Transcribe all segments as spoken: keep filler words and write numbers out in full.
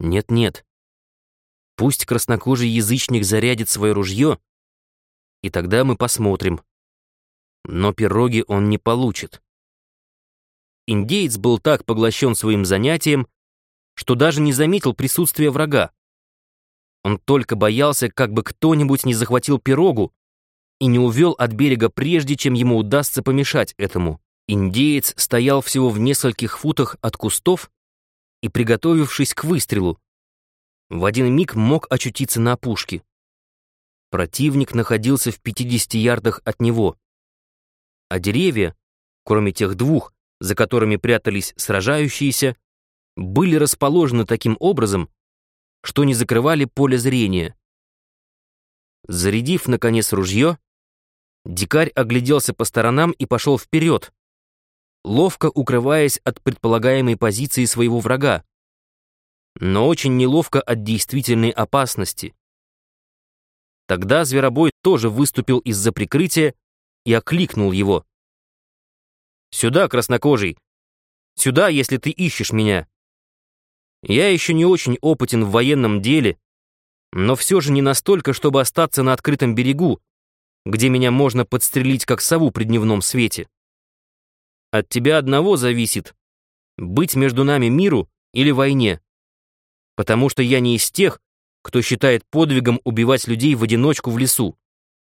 Нет-нет. Пусть краснокожий язычник зарядит свое ружье, и тогда мы посмотрим. Но пироги он не получит. Индеец был так поглощен своим занятием, что даже не заметил присутствия врага. Он только боялся, как бы кто-нибудь не захватил пирогу и не увел от берега, прежде чем ему удастся помешать этому. Индеец стоял всего в нескольких футах от кустов и, приготовившись к выстрелу, в один миг мог очутиться на опушке. Противник находился в пятидесяти ярдах от него, а деревья, кроме тех двух, за которыми прятались сражающиеся, были расположены таким образом, что не закрывали поле зрения. Зарядив, наконец, ружье, дикарь огляделся по сторонам и пошел вперед, ловко укрываясь от предполагаемой позиции своего врага, но очень неловко от действительной опасности. Тогда зверобой тоже выступил из-за прикрытия и окликнул его. «Сюда, краснокожий! Сюда, если ты ищешь меня! Я еще не очень опытен в военном деле, но все же не настолько, чтобы остаться на открытом берегу, где меня можно подстрелить, как сову при дневном свете. От тебя одного зависит, быть между нами миру или войне, потому что я не из тех, кто считает подвигом убивать людей в одиночку в лесу».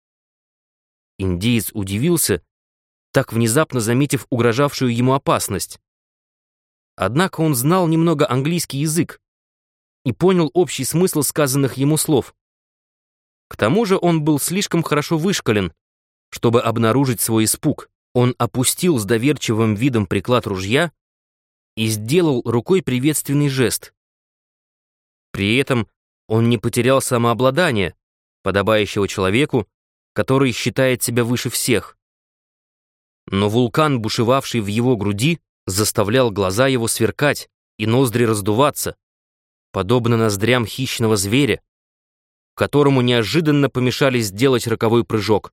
Индеец удивился, так внезапно заметив угрожавшую ему опасность. Однако он знал немного английский язык и понял общий смысл сказанных ему слов. К тому же он был слишком хорошо вышкален, чтобы обнаружить свой испуг. Он опустил с доверчивым видом приклад ружья и сделал рукой приветственный жест. При этом он не потерял самообладание, подобающего человеку, который считает себя выше всех. Но вулкан, бушевавший в его груди, заставлял глаза его сверкать и ноздри раздуваться, подобно ноздрям хищного зверя, которому неожиданно помешали сделать роковой прыжок.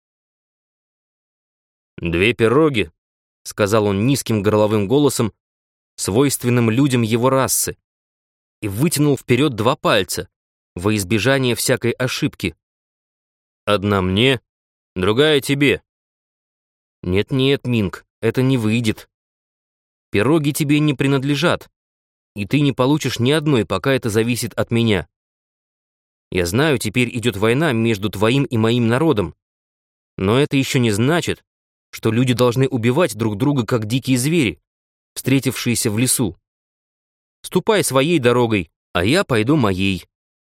«Две пироги», — сказал он низким горловым голосом, свойственным людям его расы, и вытянул вперед два пальца во избежание всякой ошибки. «Одна мне, другая тебе». «Нет-нет, Минг, это не выйдет. Пироги тебе не принадлежат, и ты не получишь ни одной, пока это зависит от меня. Я знаю, теперь идет война между твоим и моим народом, но это еще не значит, что люди должны убивать друг друга, как дикие звери, встретившиеся в лесу. Ступай своей дорогой, а я пойду моей.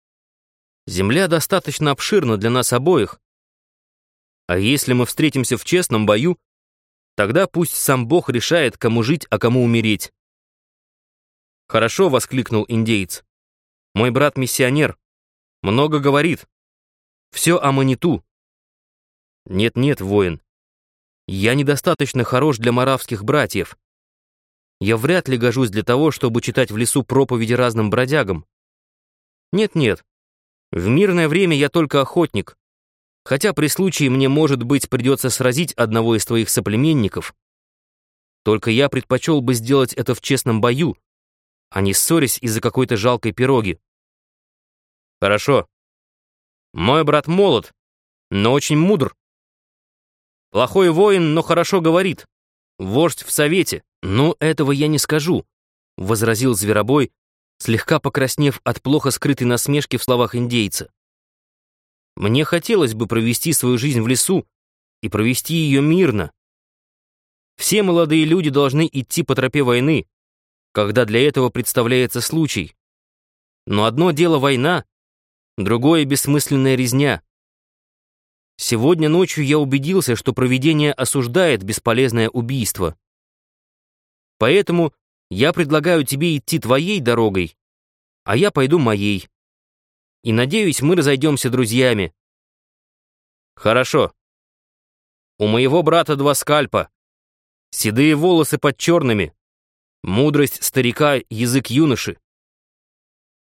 Земля достаточно обширна для нас обоих, а если мы встретимся в честном бою, тогда пусть сам Бог решает, кому жить, а кому умереть». «Хорошо», — воскликнул индеец. «Мой брат миссионер. Много говорит. Все о Маниту». «Нет-нет, воин. Я недостаточно хорош для маравских братьев. Я вряд ли гожусь для того, чтобы читать в лесу проповеди разным бродягам. Нет-нет. В мирное время я только охотник. Хотя при случае мне, может быть, придется сразить одного из твоих соплеменников. Только я предпочел бы сделать это в честном бою, а не ссорясь из-за какой-то жалкой пироги». «Хорошо. Мой брат молод, но очень мудр. Плохой воин, но хорошо говорит. Вождь в совете». «Ну, этого я не скажу», — возразил зверобой, слегка покраснев от плохо скрытой насмешки в словах индейца. «Мне хотелось бы провести свою жизнь в лесу и провести ее мирно. Все молодые люди должны идти по тропе войны, когда для этого представляется случай. Но одно дело война, другое — бессмысленная резня. Сегодня ночью я убедился, что провидение осуждает бесполезное убийство. Поэтому я предлагаю тебе идти твоей дорогой, а я пойду моей. И надеюсь, мы разойдемся друзьями». «Хорошо. У моего брата два скальпа, седые волосы под черными, мудрость старика, язык юноши.